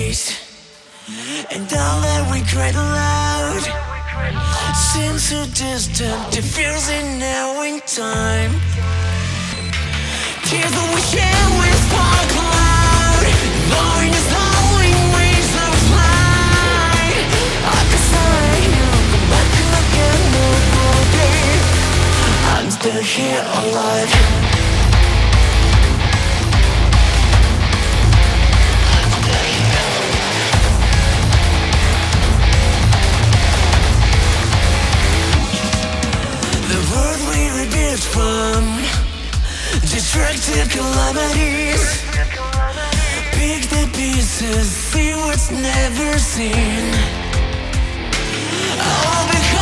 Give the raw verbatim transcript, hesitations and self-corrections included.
face, and all that regret aloud seems so distant, it feels it now in time. Tears that we share with spark cloud, knowing it's only ways of flight. I could say you come back again another day. I'm still here alive. From destructive calamities, pick the pieces, see what's never seen. All because